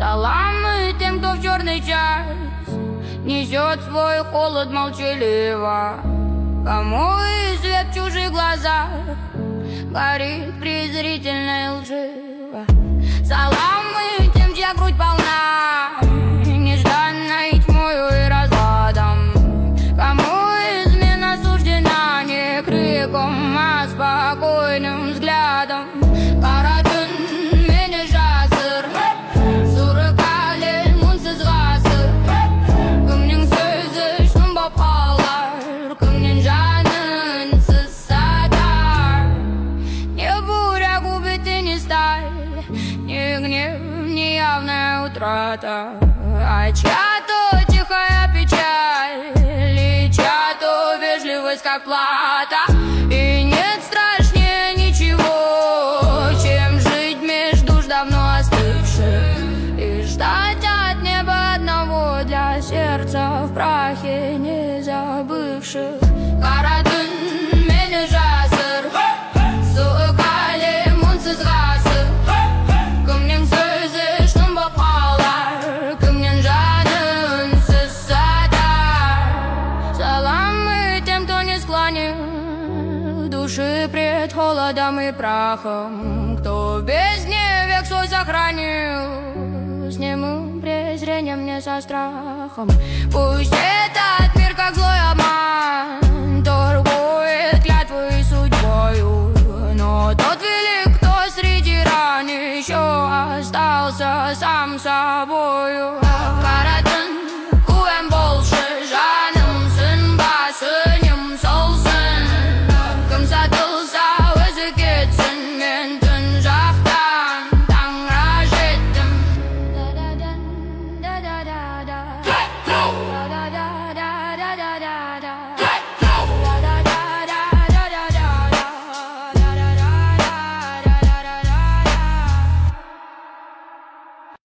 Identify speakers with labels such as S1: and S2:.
S1: Салам и тем, кто в черный час несет свой холод молчаливо, кому и свет в чужих глазах горит презрительно и лживо. Салам и тем, чья грудь полна нежданной тьмою и разладом, кому измена суждена не криком, а спокойным взглядом. Ни гнев, ни явная утрата, а чья-то тихая печаль, и чья-то вежливость как плата. И нет страшнее ничего, чем жить меж душ давно остывших и ждать от неба одного для сердца в прахе не забывших. Души пред холодом и прахом, кто в бездне век свой сохранил, с немым презрением, не со страхом. Пусть этот мир, как злой обман, торгует клятвой и судьбою, но тот велик, кто среди ран еще остался сам собою.